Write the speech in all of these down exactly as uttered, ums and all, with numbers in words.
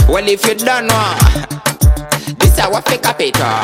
Well, if you don't know, this is our fake capital.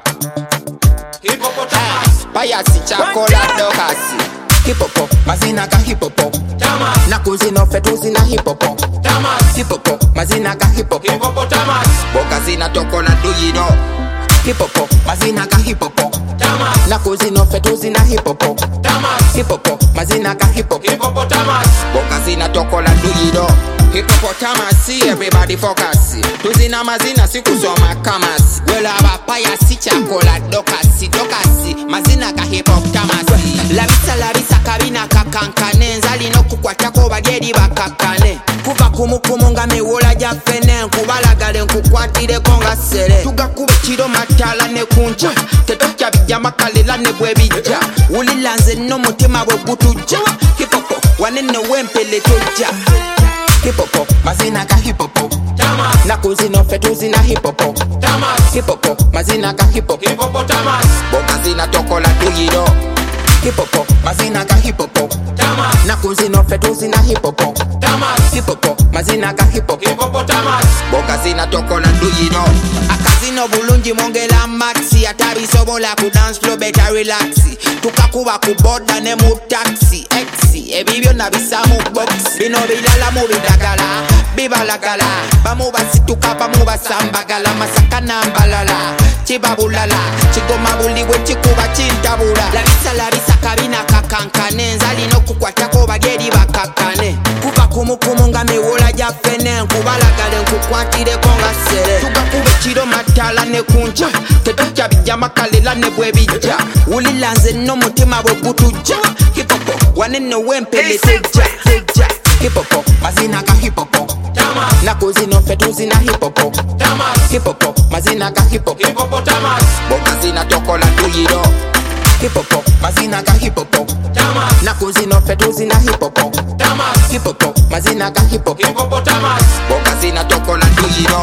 Hippopotamus. Payasi chocolate dokasi. Hippopo, mazina ka hippopo. Tamas. Na kuzino fetuzi na hippopo. Tamas. Hippopo, mazina ka hippopo. Hippopotamus. Boka zina toko la duyido. Hippopo, mazina ka hippopo. Tamas. Na kuzino fetuzi na hippopo. Tamas. Hippopo, mazina ka hippopo. Hippopotamus. Boka zina toko la duyido. Hippopotamus, see everybody focus. Tuzina mazina si kusoma kamasi. Wela bapaya si chocolate dokasi. Dokasi, mazina ka hippopotamus. Labisa labisa kabina kakankane. Nzali no kukwatako bageri bakakane. Kuva kumukumu nga miwola ja fene. Nkubalagale nkukwatire konga sere. Tuga kube chiro matala ne kunja. Tetokya bijama kalela ne bwebija. Ulilanze no mutima bwe gutuja. Hippopo, wanene wempele toja. Hippopo, mazina ka hippopo. Tamas. Na kuzino fetuzi na hippopo. Tamas. Hippopo, mazina ka hippopo. Hippopotamus. Boka zina toko la duyido. Hippopo, mazina ka hippopo. Tamas. Na kuzino fetuzi na hippopo. Tamas. Hippopo, mazina ka hippopo. Hippopotamus. Boka zina toko la duyido. Akazino bulungi mongela maxi. Atari sobola ku dance floor better relaxi. Tukakuba ku boda ne mu taxi. Exi, ebibyo na bisamu box. Bino bilala mu bidagala. Bibalagala. Bamu basituka bamu basambagala. Masaka nambalala. Chibabulala. Chigoma buliwe chikuba chintabula. Labisa labisa kabina kakankane. Nzali no kukwatako bageri bakakane. Kuva kumukumu nga miwola ja fene. Nkubalagale nkukwatire konga sere. Tuga kube chiro matala ne kunja. Tetokya bijama kalela ne bwebija. Ulilanze no mutima bwe gutuja. Hippopo, wanene wempele teja. Hippopo, mazina ka hippopo. Tamas. Na kuzino fetuzi na hippopo. Tamas. Hippopo, mazina ka hippopo. Hippopotamus. Boka zina toko la duyido. Hippopo, mazina ka hippopo. Tamas. Na kuzino fetuzi na hippopo. Tamas. Hippopo, mazina ka hippopo. Hippopotamus. Boka zina toko la duyido.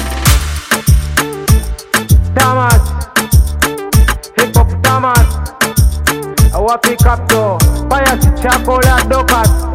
Tamas. Hippopotamus. I want pick up to Payasi chocolate dokas.